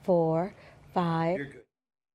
4, 5. You're good.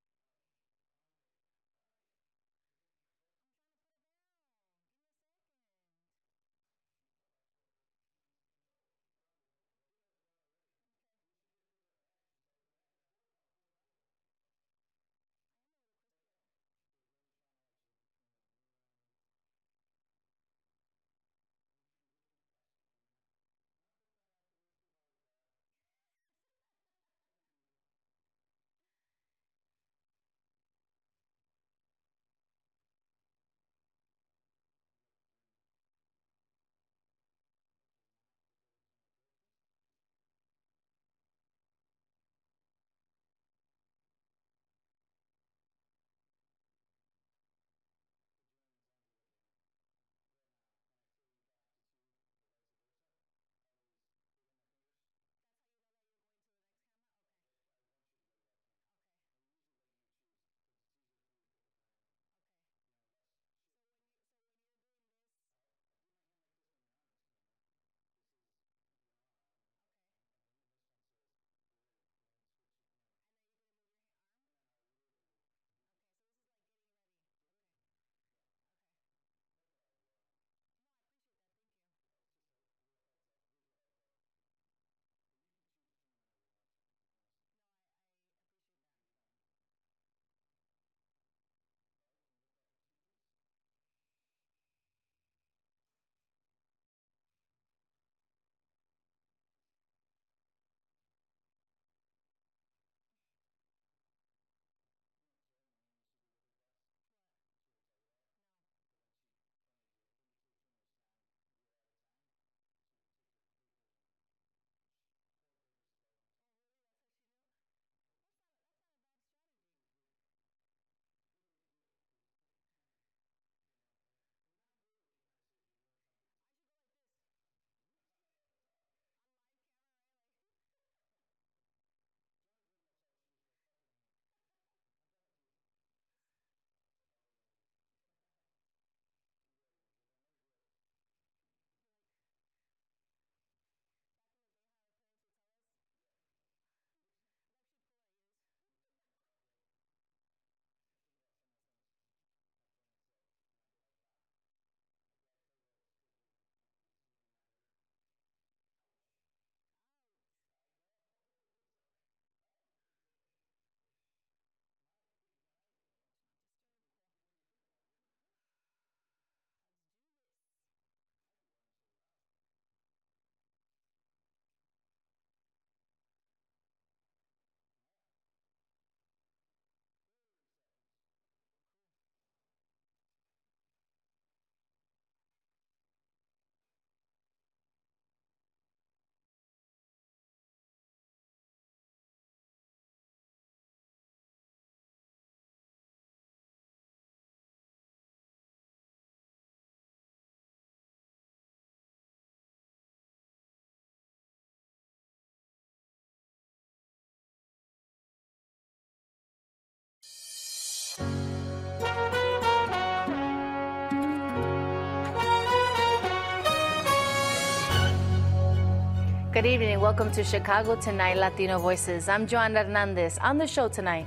Good evening and welcome to Chicago Tonight Latino Voices. I'm Joanna Hernandez. On the show tonight,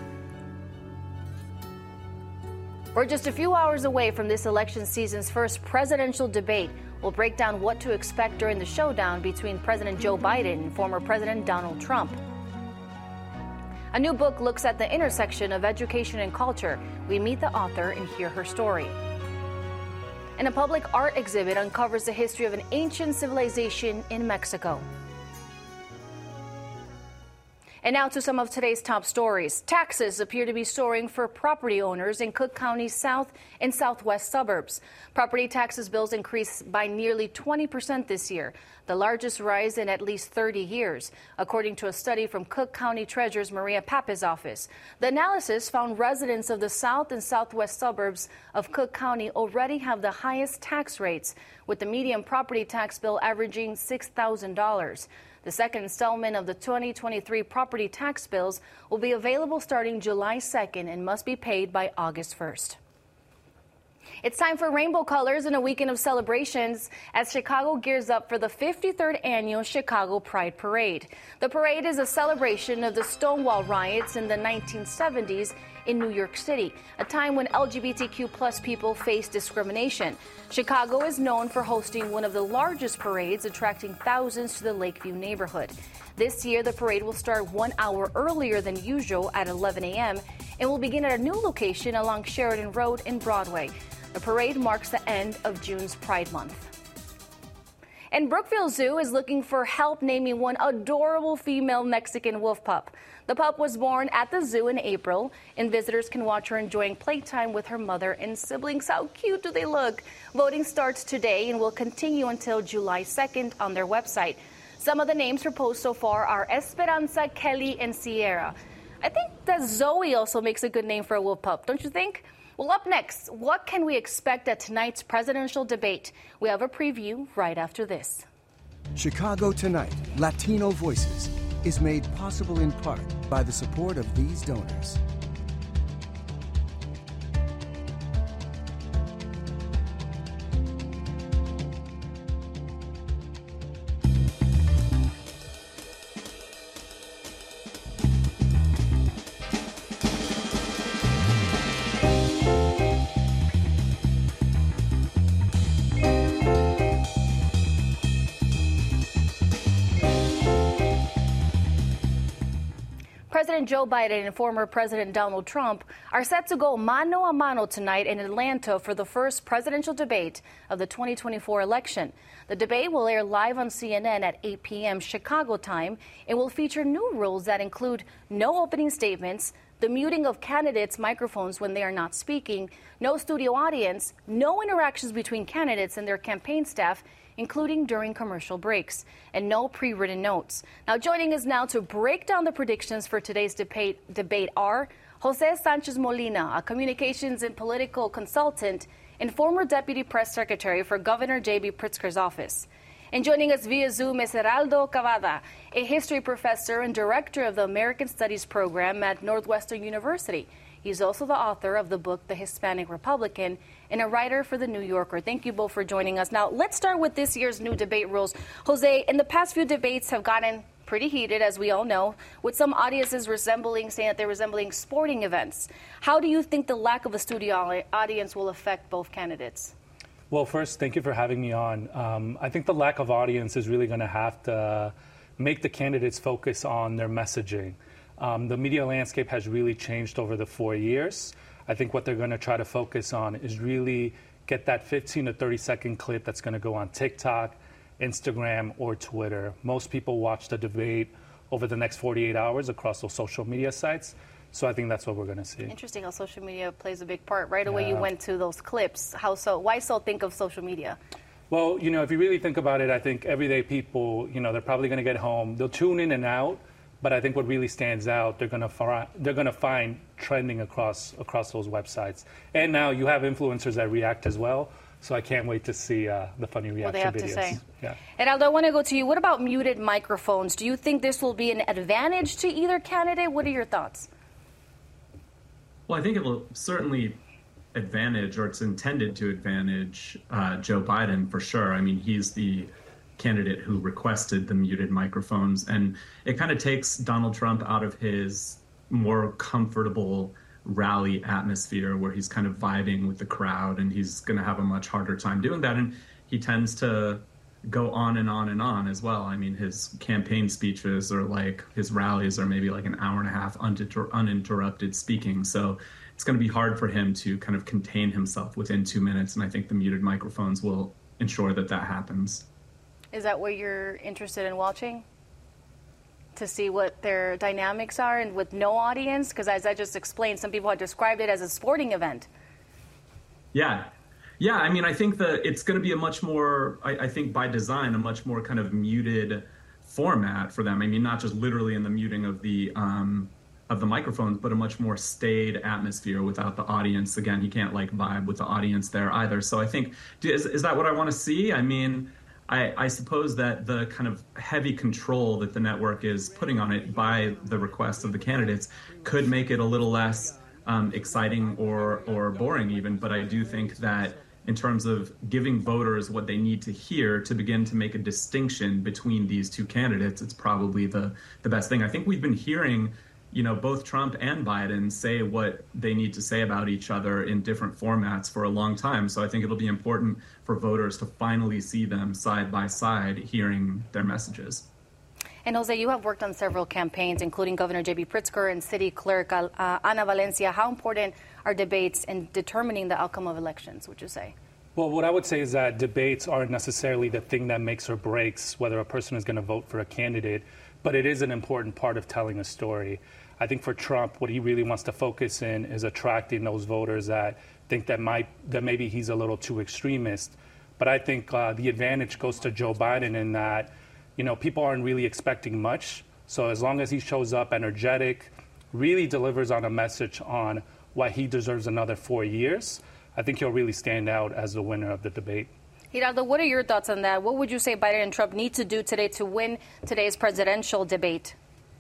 we're just a few hours away from this election season's first presidential debate. We'll break down what to expect during the showdown between President Joe Biden and former President Donald Trump. A new book looks at the intersection of education and culture. We meet the author and hear her story. And a public art exhibit uncovers the history of an ancient civilization in Mexico. And now to some of today's top stories. Taxes appear to be soaring for property owners in Cook County's south and southwest suburbs. Property taxes bills increased by nearly 20% this year, the largest rise in at least 30 years, according to a study from Cook County Treasurer's Maria Pape's office. The analysis found residents of the south and southwest suburbs of Cook County already have the highest tax rates, with the median property tax bill averaging $6,000. The second installment of the 2023 property tax bills will be available starting July 2nd and must be paid by August 1st. It's time for rainbow colors and a weekend of celebrations as Chicago gears up for the 53rd annual Chicago Pride Parade. The parade is a celebration of the Stonewall riots in the 1970s in New York City, a time when LGBTQ+ people faced discrimination. Chicago is known for hosting one of the largest parades, attracting thousands to the Lakeview neighborhood. This year, the parade will start 1 hour earlier than usual at 11 a.m. and will begin at a new location along Sheridan Road and Broadway. The parade marks the end of June's Pride Month. And Brookfield Zoo is looking for help naming one adorable female Mexican wolf pup. The pup was born at the zoo in April, and visitors can watch her enjoying playtime with her mother and siblings. How cute do they look? Voting starts today and will continue until July 2nd on their website. Some of the names proposed so far are Esperanza, Kelly, and Sierra. I think that Zoe also makes a good name for a wolf pup, don't you think? Well, up next, what can we expect at tonight's presidential debate? We have a preview right after this. Chicago Tonight, Latino Voices, is made possible in part by the support of these donors. President Joe Biden and former President Donald Trump are set to go mano a mano tonight in Atlanta for the first presidential debate of the 2024 election. The debate will air live on CNN at 8 p.m. Chicago time and will feature new rules that include no opening statements, the muting of candidates' microphones when they are not speaking, no studio audience, no interactions between candidates and their campaign staff, including during commercial breaks, and no pre-written notes. Now, joining us now to break down the predictions for today's debate are Jose Sanchez Molina, a communications and political consultant and former deputy press secretary for Governor J.B. Pritzker's office. And joining us via Zoom is Geraldo Cavada, a history professor and director of the American Studies program at Northwestern University. He's also the author of the book, The Hispanic Republican, and a writer for The New Yorker. Thank you both for joining us. Now, let's start with this year's new debate rules. Jose, in the past few debates have gotten pretty heated, as we all know, with some audiences saying that they're resembling sporting events. How do you think the lack of a studio audience will affect both candidates? Well, first, thank you for having me on. I think the lack of audience is really going to have to make the candidates focus on their messaging. The media landscape has really changed over the 4 years. I think what they're going to try to focus on is really get that 15 to 30 second clip that's going to go on TikTok, Instagram, or Twitter. Most people watch the debate over the next 48 hours across those social media sites. So I think that's what we're going to see. Interesting how social media plays a big part. Right away you went to those clips. How so? Why so think of social media? Well, if you really think about it, I think everyday people, they're probably going to get home. They'll tune in and out. But I think what really stands out, they're going to find trending across those websites. And now you have influencers that react as well. So I can't wait to see the funny reaction videos. What they have to say. Yeah. Geraldo, I want to go to you. What about muted microphones? Do you think this will be an advantage to either candidate? What are your thoughts? Well, I think it will certainly advantage, or it's intended to advantage Joe Biden for sure. I mean, he's the candidate who requested the muted microphones, and it kind of takes Donald Trump out of his more comfortable rally atmosphere where he's kind of vibing with the crowd, and he's going to have a much harder time doing that. And he tends to go on and on and on as well. I mean, his campaign speeches or like his rallies are maybe like an hour and a half uninterrupted speaking. So it's going to be hard for him to kind of contain himself within 2 minutes. And I think the muted microphones will ensure that that happens. Is that what you're interested in watching? To see what their dynamics are and with no audience? Because as I just explained, some people have described it as a sporting event. Yeah. Yeah, I mean, I think that it's going to be a much more, I think by design, a much more kind of muted format for them. I mean, not just literally in the muting of the microphones, but a much more staid atmosphere without the audience. Again, he can't like vibe with the audience there either. So I think, is that what I want to see? I mean, I suppose that the kind of heavy control that the network is putting on it by the request of the candidates could make it a little less exciting or boring even, but I do think that in terms of giving voters what they need to hear to begin to make a distinction between these two candidates, it's probably the best thing. I think we've been hearing, both Trump and Biden say what they need to say about each other in different formats for a long time. So I think it'll be important for voters to finally see them side by side, hearing their messages. And Jose, you have worked on several campaigns, including Governor J.B. Pritzker and City Clerk Ana Valencia. How important are debates in determining the outcome of elections, would you say? Well, what I would say is that debates aren't necessarily the thing that makes or breaks whether a person is going to vote for a candidate, but it is an important part of telling a story. I think for Trump, what he really wants to focus in is attracting those voters that think that maybe he's a little too extremist. But I think the advantage goes to Joe Biden in that, people aren't really expecting much. So as long as he shows up energetic, really delivers on a message on why he deserves another 4 years, I think he'll really stand out as the winner of the debate. Geraldo, what are your thoughts on that? What would you say Biden and Trump need to do today to win today's presidential debate?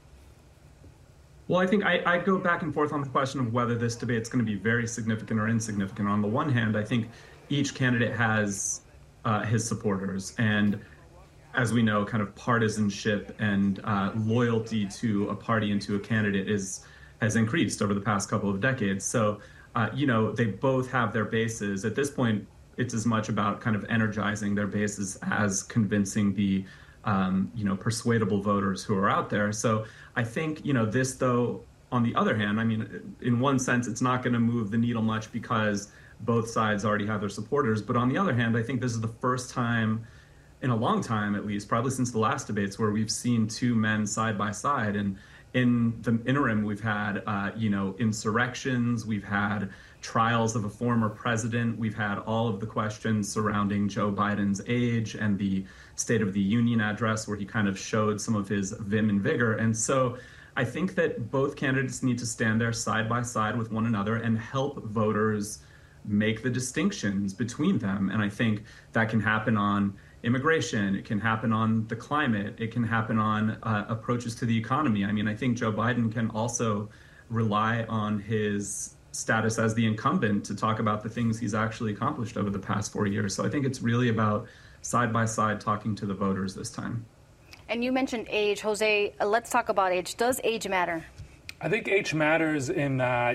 Well, I think I go back and forth on the question of whether this debate is going to be very significant or insignificant. On the one hand, I think each candidate has his supporters. And as we know, kind of partisanship and loyalty to a party and to a candidate has increased over the past couple of decades. So, they both have their bases. At this point, it's as much about kind of energizing their bases as convincing the persuadable voters who are out there. So I think, this, though, on the other hand, I mean, in one sense, it's not going to move the needle much because both sides already have their supporters. But on the other hand, I think this is the first time in a long time, at least, probably since the last debates, where we've seen two men side by side. And in the interim, we've had, insurrections, we've had trials of a former president, we've had all of the questions surrounding Joe Biden's age and the State of the Union address, where he kind of showed some of his vim and vigor. And so I think that both candidates need to stand there side by side with one another and help voters make the distinctions between them. And I think that can happen on immigration, it can happen on the climate, it can happen on approaches to the economy. I mean, I think Joe Biden can also rely on his status as the incumbent to talk about the things he's actually accomplished over the past 4 years. So I think it's really about side by side talking to the voters this time. And you mentioned age. Jose, let's talk about age. Does age matter? I think age matters in that,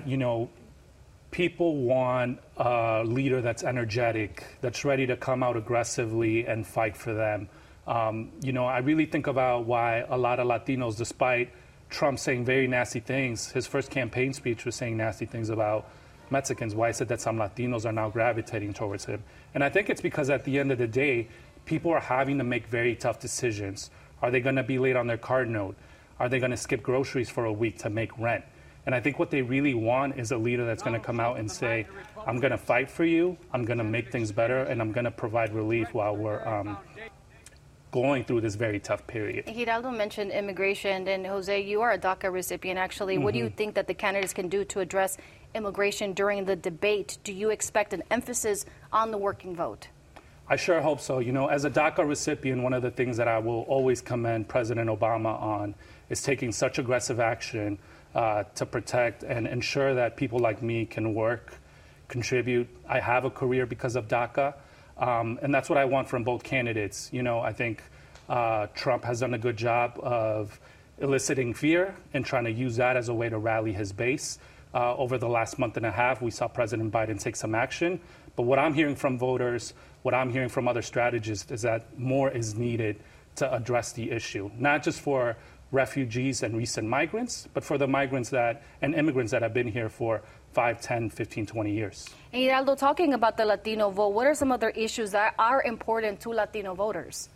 people want a leader that's energetic, that's ready to come out aggressively and fight for them. I really think about why a lot of Latinos, despite Trump saying very nasty things, his first campaign speech was saying nasty things about Mexicans, why I said that some Latinos are now gravitating towards him. And I think it's because at the end of the day, people are having to make very tough decisions. Are they going to be late on their card note? Are they going to skip groceries for a week to make rent? And I think what they really want is a leader that's going to come out and say, I'm going to fight for you, I'm going to make things better, and I'm going to provide relief while we're going through this very tough period. Geraldo mentioned immigration, and Jose, you are a DACA recipient, actually. Mm-hmm. What do you think that the candidates can do to address immigration during the debate? Do you expect an emphasis on the working vote? I sure hope so. As a DACA recipient, one of the things that I will always commend President Obama on is taking such aggressive action to protect and ensure that people like me can work, contribute. I have a career because of DACA, and that's what I want from both candidates. I think Trump has done a good job of eliciting fear and trying to use that as a way to rally his base. Over the last month and a half, we saw President Biden take some action. But what I'm hearing from voters, what I'm hearing from other strategists is that more is needed to address the issue, not just for refugees and recent migrants, but for the migrants and immigrants that have been here for 5, 10, 15, 20 years. And Geraldo, talking about the Latino vote, what are some other issues that are important to Latino voters?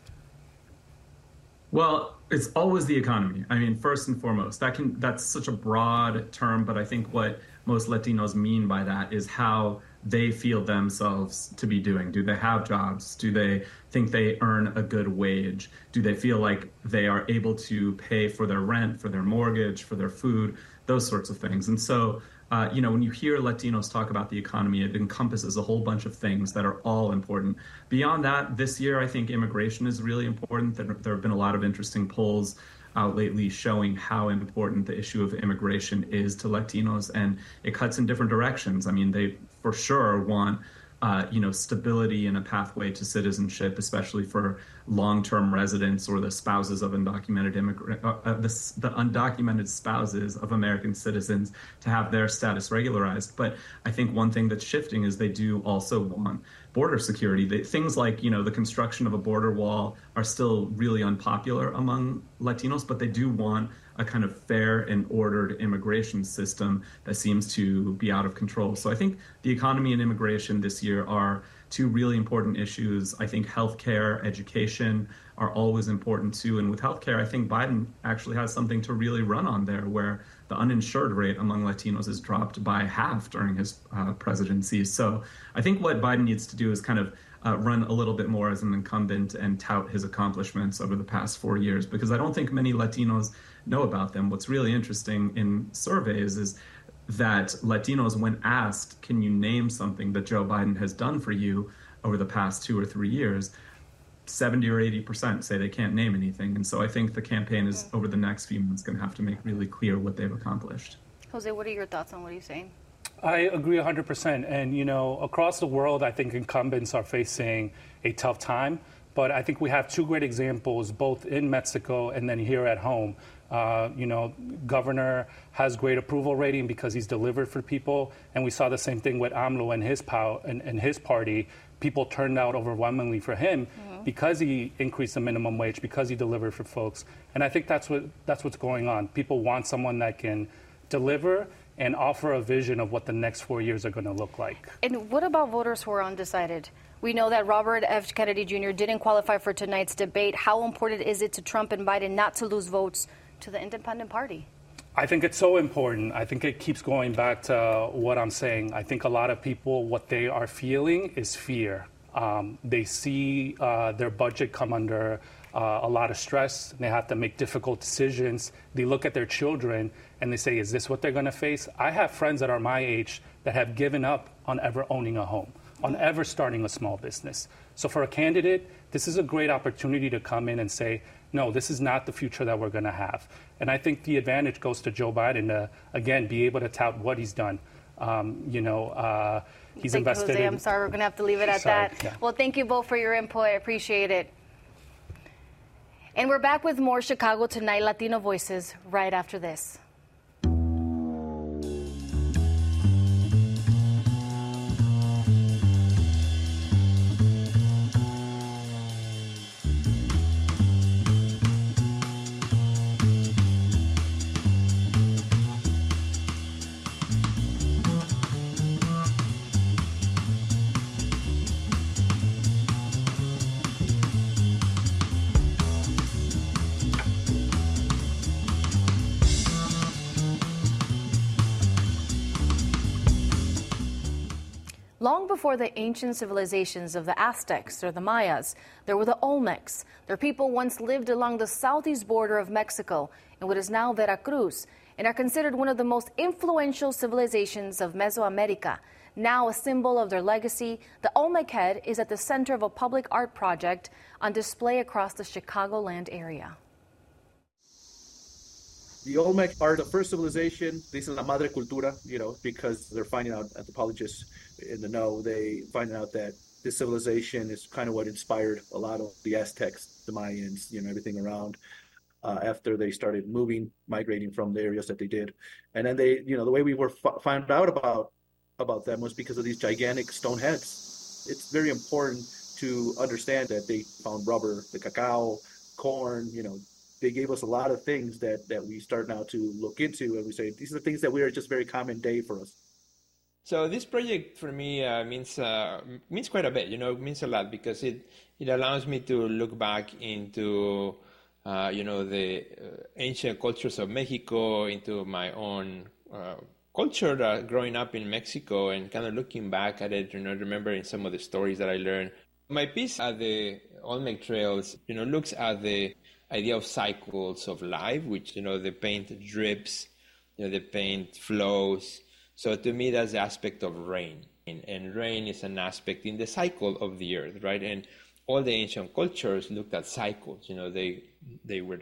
Well, it's always the economy. I mean, first and foremost, that's such a broad term, but I think what most Latinos mean by that is how they feel themselves to be doing. Do they have jobs? Do they think they earn a good wage? Do they feel like they are able to pay for their rent, for their mortgage, for their food, those sorts of things? And so, when you hear Latinos talk about the economy, it encompasses a whole bunch of things that are all important. Beyond that, this year, I think immigration is really important. There have been a lot of interesting polls out lately showing how important the issue of immigration is to Latinos, and it cuts in different directions. I mean, they for sure want stability and a pathway to citizenship, especially for long-term residents or the spouses of undocumented the undocumented spouses of American citizens to have their status regularized. But I think one thing that's shifting is they do also want border security. Things like, the construction of a border wall are still really unpopular among Latinos, but they do want a kind of fair and ordered immigration system that seems to be out of control. So I think the economy and immigration this year are two really important issues. I think healthcare, education are always important too. And with healthcare, I think Biden actually has something to really run on there, where the uninsured rate among Latinos is dropped by half during his presidency. So I think what Biden needs to do is kind of run a little bit more as an incumbent and tout his accomplishments over the past 4 years, because I don't think many Latinos know about them. What's really interesting in surveys is that Latinos, when asked, can you name something that Joe Biden has done for you over the past 2 or 3 years, 70 or 80% say they can't name anything. And so I think the campaign is, over the next few months, going to have to make really clear what they've accomplished. Jose, what are your thoughts on what he's saying? I agree 100%. And, across the world, I think incumbents are facing a tough time. But I think we have two great examples, both in Mexico and then here at home. Governor has great approval rating because he's delivered for people. And we saw the same thing with AMLO and his party. People turned out overwhelmingly for him because he increased the minimum wage, because he delivered for folks. And I think that's what's going on. People want someone that can deliver and offer a vision of what the next 4 years are going to look like. And what about voters who are undecided? We know that Robert F. Kennedy Jr. didn't qualify for tonight's debate. How important is it to Trump and Biden not to lose votes to the independent party? I think it's so important. I think it keeps going back to what I'm saying. I think a lot of people, what they are feeling is fear. They see their budget come under a lot of stress. They have to make difficult decisions. They look at their children and they say, is this what they're going to face? I have friends that are my age that have given up on ever owning a home, on ever starting a small business. So for a candidate, this is a great opportunity to come in and say, no, this is not the future that we're going to have. And I think the advantage goes to Joe Biden to, again, be able to tout what he's done. He's invested Jose, I'm sorry, we're going to have to leave it at that. Yeah. Well, thank you both for your input. I appreciate it. And we're back with more Chicago Tonight Latino Voices right after this. Long before the ancient civilizations of the Aztecs or the Mayas, there were the Olmecs. Their people once lived along the southeast border of Mexico in what is now Veracruz and are considered one of the most influential civilizations of Mesoamerica. Now a symbol of their legacy, the Olmec head is at the center of a public art project on display across the Chicagoland area. The Olmec are the first civilization. This is la madre cultura, because they're finding out, anthropologists in the know, they find out that this civilization is kind of what inspired a lot of the Aztecs, the Mayans, everything around after they started migrating from the areas that they did. And then they, the way we were found out about them was because of these gigantic stone heads. It's very important to understand that they found rubber, the cacao, corn, they gave us a lot of things that we start now to look into, and we say these are the things that we are just very common day for us. So this project for me means quite a bit. It means a lot because it allows me to look back into the ancient cultures of Mexico, into my own culture growing up in Mexico, and kind of looking back at it. Remembering some of the stories that I learned. My piece at the Olmec Trails, looks at the idea of cycles of life, which, the paint drips, the paint flows. So to me, that's the aspect of rain. And rain is an aspect in the cycle of the earth, right? And all the ancient cultures looked at cycles. They would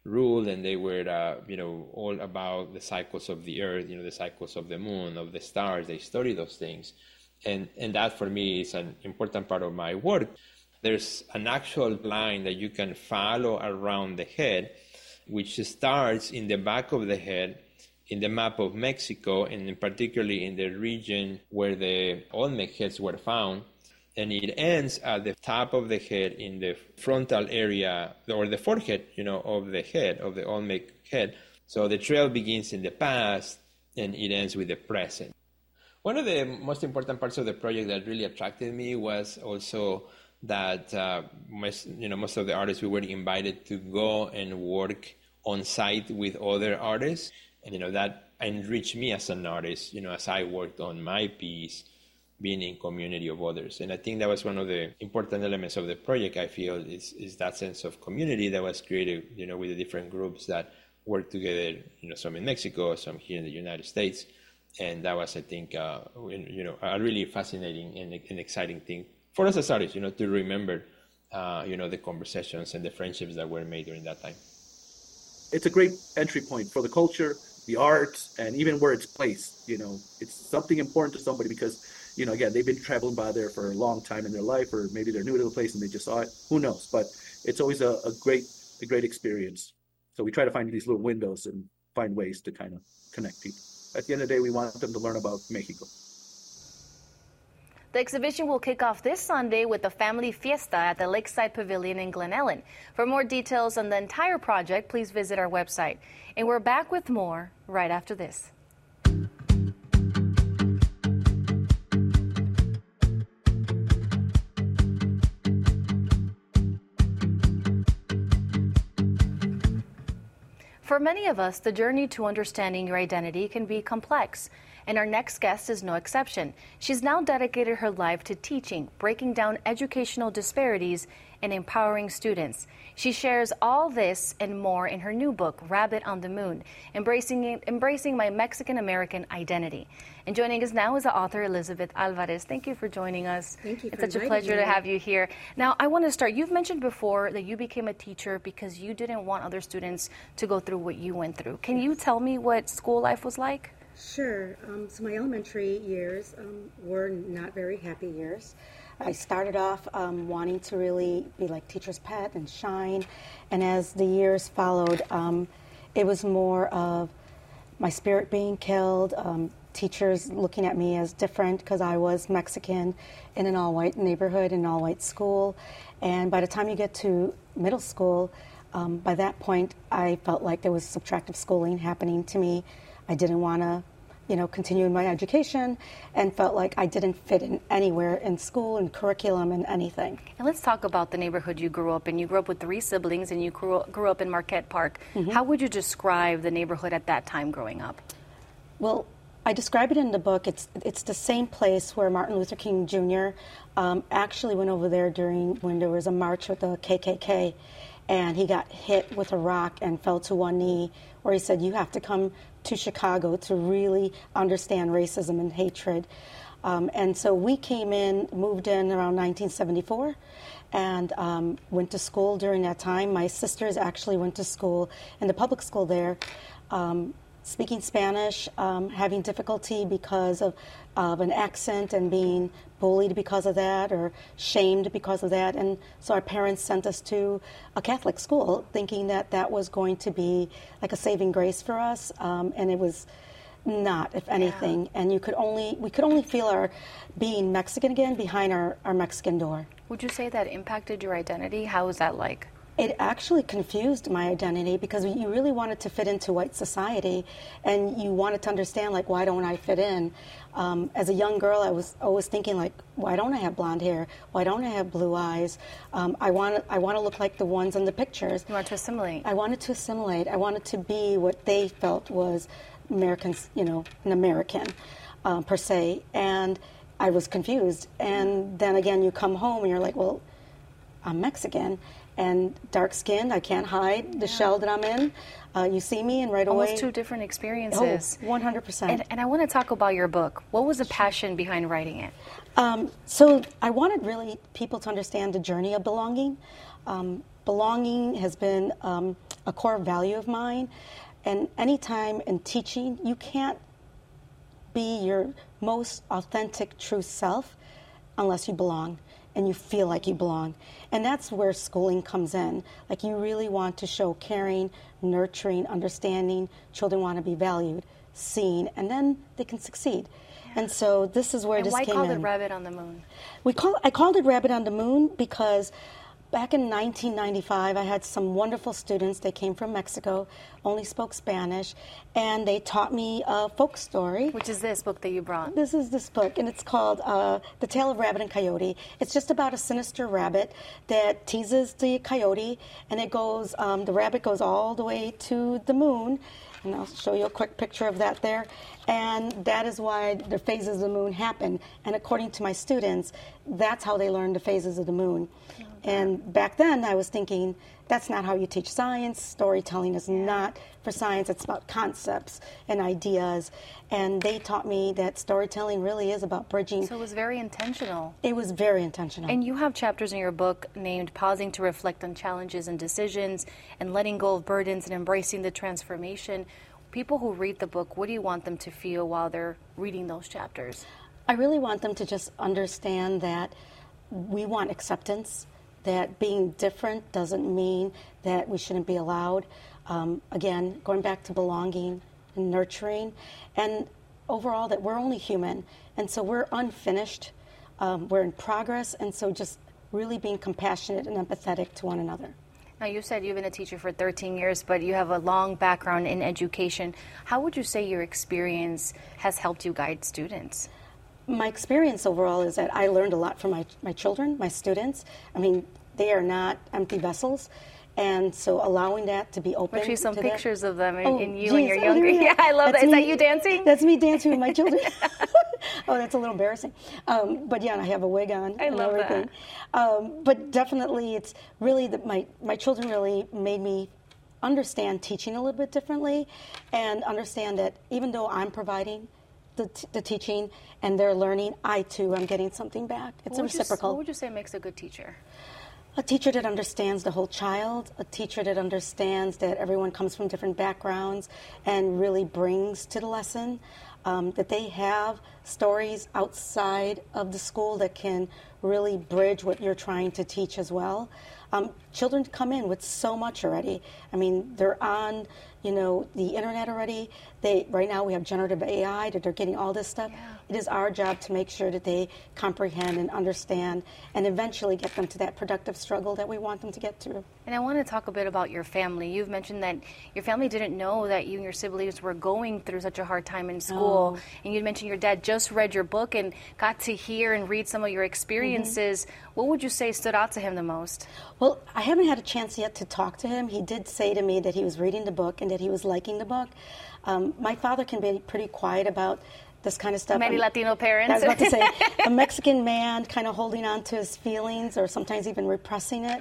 ruled, and they were, all about the cycles of the earth, the cycles of the moon, of the stars. They study those things. And that, for me, is an important part of my work. There's an actual line that you can follow around the head, which starts in the back of the head, in the map of Mexico, and particularly in the region where the Olmec heads were found. And it ends at the top of the head in the frontal area, or the forehead, of the head, of the Olmec head. So the trail begins in the past and it ends with the present. One of the most important parts of the project that really attracted me was also that most of the artists, we were invited to go and work on site with other artists. And, that enriched me as an artist, as I worked on my piece, being in community of others. And I think that was one of the important elements of the project, I feel, is that sense of community that was created, with the different groups that work together, some in Mexico, some here in the United States. And that was, I think, a really fascinating and exciting thing for us as artists, to remember, the conversations and the friendships that were made during that time. It's a great entry point for the culture, the art, and even where it's placed. It's something important to somebody because, again, they've been traveling by there for a long time in their life, or maybe they're new to the place and they just saw it. Who knows? But it's always a great experience. So we try to find these little windows and find ways to kind of connect people. At the end of the day, we want them to learn about Mexico. The exhibition will kick off this Sunday with the family fiesta at the Lakeside Pavilion in Glen Ellen. For more details on the entire project, please visit our website. And we're back with more right after this. For many of us, the journey to understanding your identity can be complex, and our next guest is no exception. She's now dedicated her life to teaching, breaking down educational disparities, and empowering students. She shares all this and more in her new book, Rabbit on the Moon, Embracing My Mexican-American Identity. And joining us now is the author, Elizabeth Alvarez. Thank you for joining us. Thank you for It's such a pleasure to have you here. Now, I want to start. You've mentioned before that you became a teacher because you didn't want other students to go through what you went through. Can you tell me what school life was like? Sure. So my elementary years were not very happy years. I started off wanting to really be like teacher's pet and shine. And as the years followed, it was more of my spirit being killed, teachers looking at me as different because I was Mexican in an all-white neighborhood, an all-white school. And by the time you get to middle school, by that point, I felt like there was subtractive schooling happening to me. I didn't want to continue in my education and felt like I didn't fit in anywhere in school and curriculum and anything. And let's talk about the neighborhood you grew up in. You grew up with 3 siblings and you grew up in Marquette Park. Mm-hmm. How would you describe the neighborhood at that time growing up? Well, I describe it in the book. It's the same place where Martin Luther King Jr. Actually went over there when there was a march with the KKK, and he got hit with a rock and fell to one knee, where he said, you have to come to Chicago to really understand racism and hatred. And so we moved in around 1974, and went to school during that time. My sisters actually went to school in the public school there, speaking Spanish, having difficulty because of an accent and being bullied because of that or shamed because of that. And so our parents sent us to a Catholic school thinking that that was going to be like a saving grace for us. And it was not, if anything. Yeah. And we could only feel our being Mexican again behind our Mexican door. Would you say that impacted your identity? How was that like? It actually confused my identity because you really wanted to fit into white society, and you wanted to understand, like, why don't I fit in? As a young girl, I was always thinking, like, why don't I have blonde hair? Why don't I have blue eyes? I want to look like the ones in the pictures. You wanted to assimilate. I wanted to assimilate. I wanted to be what they felt was Americans, an American, per se. And I was confused. And then again, you come home and you're like, well, I'm Mexican. And dark-skinned, I can't hide the shell that I'm in. You see me, and right away... Almost 2 different experiences. Oh, 100%. And I want to talk about your book. What was the passion behind writing it? So I wanted really people to understand the journey of belonging. Belonging has been a a core value of mine. And anytime in teaching, you can't be your most authentic, true self unless you belong and you feel like you belong. And that's where schooling comes in. Like, you really want to show caring, nurturing, understanding. Children want to be valued, seen, and then they can succeed. And so this is where this came in. Why call it Rabbit on the Moon? I called it Rabbit on the Moon because back in 1995, I had some wonderful students. They came from Mexico, only spoke Spanish, and they taught me a folk story. Which is this book that you brought? This is this book, and it's called The Tale of Rabbit and Coyote. It's just about a sinister rabbit that teases the coyote, and it goes, the rabbit goes all the way to the moon, and I'll show you a quick picture of that there. And that is why the phases of the moon happen. And according to my students, that's how they learn the phases of the moon. And back then, I was thinking, that's not how you teach science. Storytelling is not for science. It's about concepts and ideas. And they taught me that storytelling really is about bridging. So it was very intentional. It was very intentional. And you have chapters in your book named Pausing to Reflect on Challenges and Decisions and Letting Go of Burdens and Embracing the Transformation. People who read the book, what do you want them to feel while they're reading those chapters? I really want them to just understand that we want acceptance, that being different doesn't mean that we shouldn't be allowed. Again, going back to belonging and nurturing, and overall that we're only human, and so we're unfinished, we're in progress, and so just really being compassionate and empathetic to one another. Now, you said you've been a teacher for 13 years, but you have a long background in education. How would you say your experience has helped you guide students? My experience overall is that I learned a lot from my children, my students. I mean, they are not empty vessels. And so allowing that to be open. Actually, some pictures of them in you geez, when you're younger. Yeah, I love that. Is that you dancing? That's me dancing with my children. Oh, that's a little embarrassing. But yeah, and I have a wig on. I love everything. But definitely, it's really that my children really made me understand teaching a little bit differently, and understand that even though I'm providing the teaching and they're learning, I too am getting something back. It's reciprocal. What would you say makes a good teacher? A teacher that understands the whole child, a teacher that understands that everyone comes from different backgrounds and really brings to the lesson, that they have stories outside of the school that can really bridge what you're trying to teach as well. Children come in with so much already. I mean, they're on, the internet already. Right now we have generative AI, that they're getting all this stuff. Yeah. It is our job to make sure that they comprehend and understand and eventually get them to that productive struggle that we want them to get to. And I want to talk a bit about your family. You've mentioned that your family didn't know that you and your siblings were going through such a hard time in school. Oh. And you mentioned your dad just read your book and got to hear and read some of your experiences. Mm-hmm. What would you say stood out to him the most? Well, I haven't had a chance yet to talk to him. He did say to me that he was reading the book and that he was liking the book. My father can be pretty quiet about this kind of stuff. Many Latino parents. I was about to say, a Mexican man kind of holding on to his feelings or sometimes even repressing it.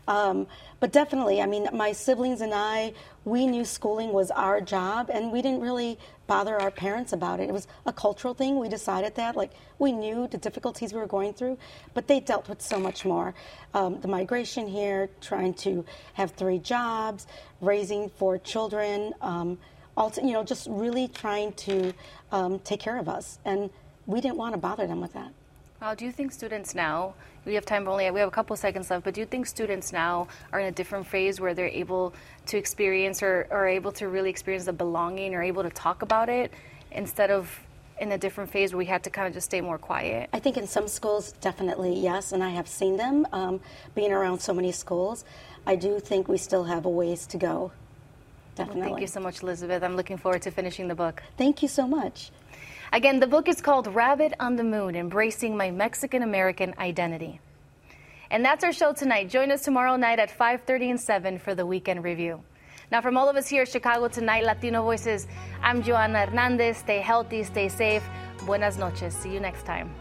But definitely, I mean, my siblings and I, we knew schooling was our job, and we didn't really bother our parents about it. It was a cultural thing. We decided that. Like, we knew the difficulties we were going through, but they dealt with so much more. The migration here, trying to have 3 jobs, raising 4 children, also, just really trying to take care of us. And we didn't want to bother them with that. Do you think students now, we have a couple seconds left, but do you think students now are in a different phase where they're able to experience or are able to really experience the belonging or able to talk about it instead of in a different phase where we had to kind of just stay more quiet? I think in some schools, definitely, yes, and I have seen them being around so many schools. I do think we still have a ways to go. Definitely. Well, thank you so much, Elizabeth. I'm looking forward to finishing the book. Thank you so much. Again, the book is called Rabbit on the Moon, Embracing My Mexican-American Identity. And that's our show tonight. Join us tomorrow night at 5:30 and 7 for the Weekend Review. Now, from all of us here at Chicago Tonight, Latino Voices, I'm Joanna Hernandez. Stay healthy, stay safe. Buenas noches. See you next time.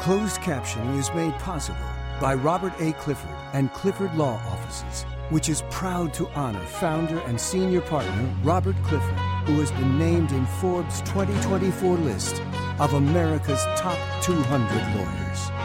Closed captioning is made possible by Robert A. Clifford and Clifford Law Offices, which is proud to honor founder and senior partner Robert Clifford, who has been named in Forbes' 2024 list of America's top 200 lawyers.